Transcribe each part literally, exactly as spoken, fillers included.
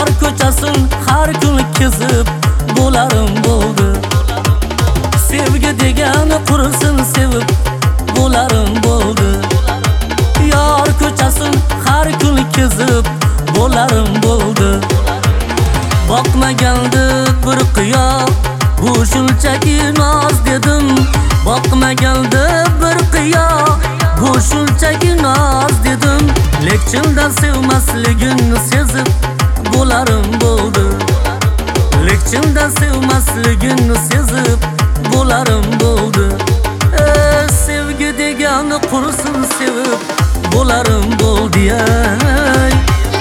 Yor ko'chasin har kun kezib bo'larim bo'ldi. Sevgi degani qursin sevib bo'larim bo'ldi. Yor ko'chasin har kun kezib bo'larim bo'ldi. Boqmagandi bir qiyo bu shunchaki noz dedim. Boqmagandi bir qiyo bu shunchaki noz dedim. Lekchinda sevmasligini sezib bo'larim bo'ldi. Lekchinda sevmasligini sezib bo'larim bo'ldi. E, sevgi degani qursin sevib bo'larim bo'ldi. Ay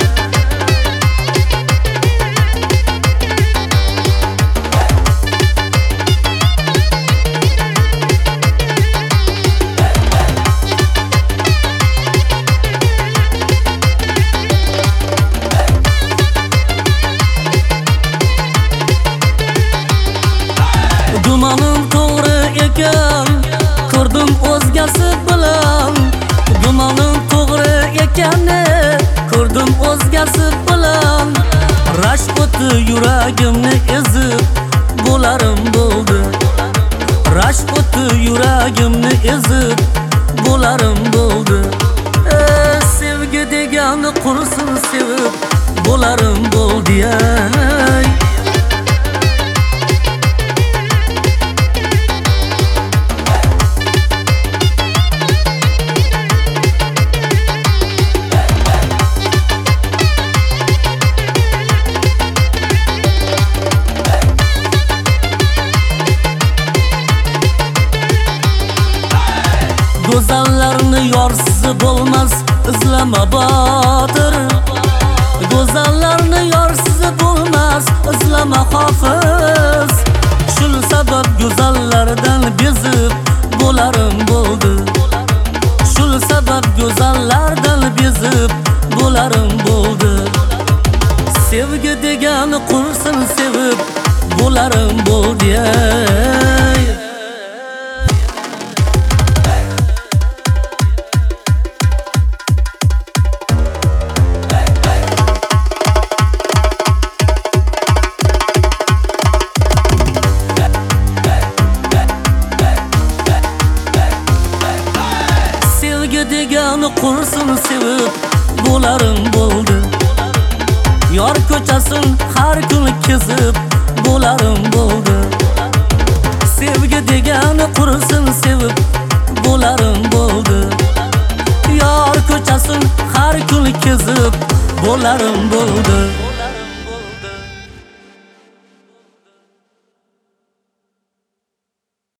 Gumonim to'g'ri ekan, ko'rdim o'zgasi bilan. Gumonim to'g'ri ekan, ko'rdim o'zgasi bilan. Rashk o'ti yuragimni ezib bo'larim bo'ldi. Rashk o'ti yuragimni ezib bo'larim bo'ldi. E, sevgi degani qursin sevib bo'larim bo'ldi. Ay Go'zallarni yorsiz bo'lmas, izlama botir. Go'zallarni yorsiz bo'lmas, izlama hofiz. Shul sabab go'zallardan bezib bo'larim bo'ldi. Shul sabab go'zallardan bezib bo'larim bo'ldi. Sevgi degani qursin sevib bo'larim bo'ldi. Degani qursin sevib bo'larim bo'ldi. Yor ko'chasin har kun kezib bo'larim bo'ldi. Sevgi degani qursin sevib bo'larim bo'ldi. Yor ko'chasin har kun kezib bo'larim bo'ldi.